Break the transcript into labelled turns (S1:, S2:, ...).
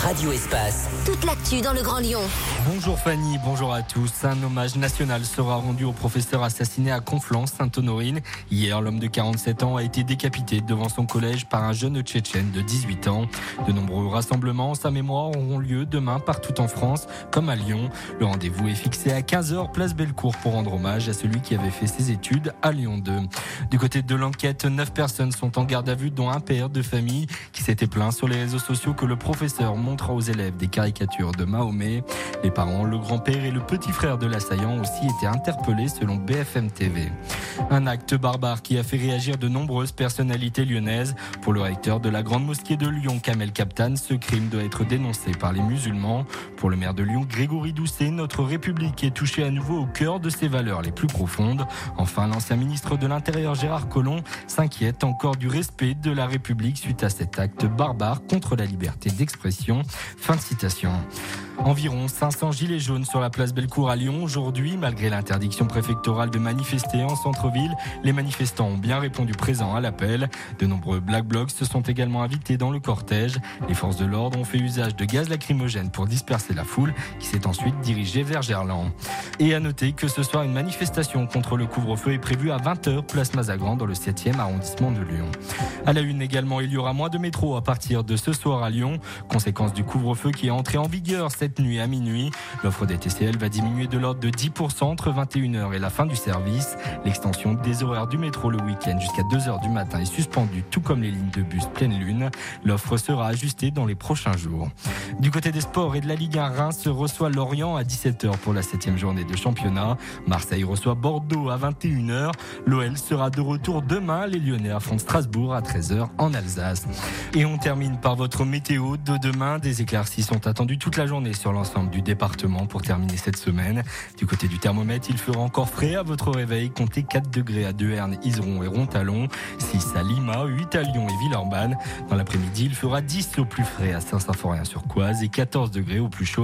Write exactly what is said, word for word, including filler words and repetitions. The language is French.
S1: Radio Espace.
S2: Toute l'actu dans le Grand Lyon.
S3: Bonjour Fanny, bonjour à tous. Un hommage national sera rendu au professeur assassiné à Conflans-Sainte-Honorine. Hier, l'homme de quarante-sept ans a été décapité devant son collège par un jeune tchétchène de dix-huit ans. De nombreux rassemblements en sa mémoire auront lieu demain partout en France, comme à Lyon. Le rendez-vous est fixé à quinze heures, place Bellecour, pour rendre hommage à celui qui avait fait ses études à Lyon deux. Du côté de l'enquête, neuf personnes sont en garde à vue, dont un père de famille qui s'était plaint sur les réseaux sociaux que le professeur montre aux élèves des caricatures de Mahomet. Les parents, le grand-père et le petit frère de l'assaillant ont aussi été interpellés selon B F M T V. Un acte barbare qui a fait réagir de nombreuses personnalités lyonnaises. Pour le recteur de la grande mosquée de Lyon, Kamel Kaptan, ce crime doit être dénoncé par les musulmans. Pour le maire de Lyon, Grégory Doucet, notre République est touchée à nouveau au cœur de ses valeurs les plus profondes. Enfin, l'ancien ministre de l'Intérieur Gérard Collomb s'inquiète encore du respect de la République suite à cet acte barbare contre la liberté d'expression. Fin de citation. Environ cinq cents gilets jaunes sur la place Bellecour à Lyon aujourd'hui. Malgré l'interdiction préfectorale de manifester en centre-ville, les manifestants ont bien répondu présent à l'appel. De nombreux Black Blocs se sont également invités dans le cortège. Les forces de l'ordre ont fait usage de gaz lacrymogène pour disperser la foule qui s'est ensuite dirigée vers Gerland. Et à noter que ce soir, une manifestation contre le couvre-feu est prévue à vingt heures, place Mazagran, dans le septième arrondissement de Lyon. À la une également, il y aura moins de métro à partir de ce soir à Lyon. Conséquence du couvre-feu qui est entré en vigueur cette nuit à minuit. L'offre des T C L va diminuer de l'ordre de dix pour cent entre vingt et une heures et la fin du service. L'extension des horaires du métro le week-end jusqu'à deux heures du matin est suspendue, tout comme les lignes de bus pleine lune. L'offre sera ajustée dans les prochains jours. Du côté des sports et de la Ligue un, Reims reçoit Lorient à dix-sept heures pour la septième journée de championnat. Marseille reçoit Bordeaux à vingt et une heures. L'O L sera de retour demain. Les Lyonnais affrontent Strasbourg à treize heures en Alsace. Et on termine par votre météo de demain. Des éclaircies sont attendues toute la journée sur l'ensemble du département pour terminer cette semaine. Du côté du thermomètre, il fera encore frais à votre réveil. Comptez quatre degrés à Dehernes, Iseron et Rontalon, six à Lima, huit à Lyon et Villeurbanne. Dans l'après-midi, il fera dix au plus frais à Saint-Symphorien-sur-Coise et quatorze degrés au plus chaud